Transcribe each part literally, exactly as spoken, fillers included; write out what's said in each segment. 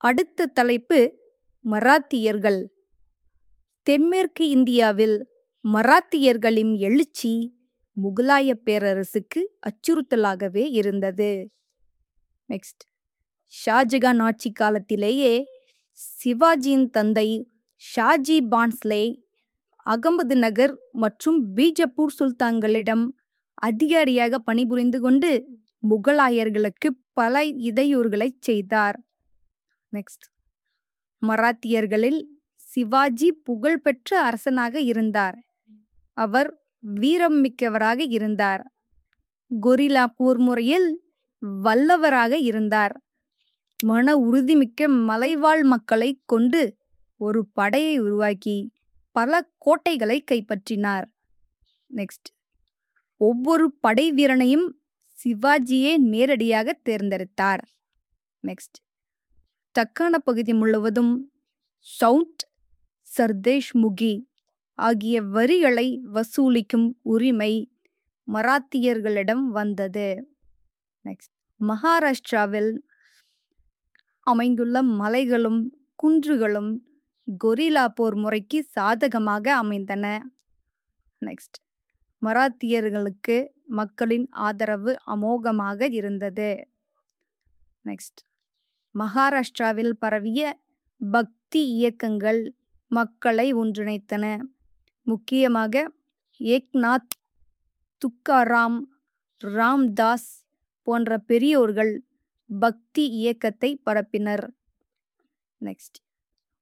அடுத்த தலைப்பு மராத்தியர்கள். தென்மேற்கு இந்தியாவில் மராத்தியர்களின் எழுச்சி முகலாய பேரரசுக்கு அச்சுறுத்தலாகவே இருந்தது. நெக்ஸ்ட், ஷாஜகான் ஆட்சி காலத்திலேயே சிவாஜியின் தந்தை ஷாஜி பான்ஸ்லே அகமது நகர் மற்றும் பீஜப்பூர் சுல்தான்களிடம் அதிகாரியாக பணிபுரிந்து கொண்டு முகலாயர்களுக்கு பல இடையூறுகளை செய்தார். நெக்ஸ்ட், மராத்தியர்களில் சிவாஜி புகழ்பெற்ற அரசனாக இருந்தார். அவர் வீரம் மிக்கவராக இருந்தார். கொரில்லா போர் முறையில் வல்லவராக இருந்தார். மன உறுதிமிக்க மலைவாழ் மக்களை கொண்டு ஒரு படையை உருவாக்கி பல கோட்டைகளை கைப்பற்றினார். நெக்ஸ்ட், ஒவ்வொரு படை வீரனையும் சிவாஜியே நேரடியாக தேர்ந்தெடுத்தார். நெக்ஸ்ட், தக்கான பகுதி முழுவதும் சவுண்ட், சர்தேஷ் முகி ஆகிய வரிகளை வசூலிக்கும் உரிமை மராத்தியர்களிடம் வந்தது. நெக்ஸ்ட், மகாராஷ்டிராவில் அமைந்துள்ள மலைகளும் குன்றுகளும் கொரில்லா போர் முறைக்கு சாதகமாக அமைந்தன. நெக்ஸ்ட், மராத்தியர்களுக்கு மக்களின் ஆதரவு அமோகமாக இருந்தது. நெக்ஸ்ட், மகாராஷ்டிராவில் பரவிய பக்தி இயக்கங்கள் மக்களை ஒன்றிணைத்தன. முக்கியமாக ஏக்நாத், துக்காராம், ராம்தாஸ் போன்ற பெரியோர்கள் பக்தி இயக்கத்தை பரப்பினர். நெக்ஸ்ட்,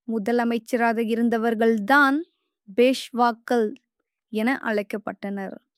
முதலமைச்சராக இருந்தவர்கள்தான் பேஷ்வாக்கள் என அழைக்கப்பட்டனர்.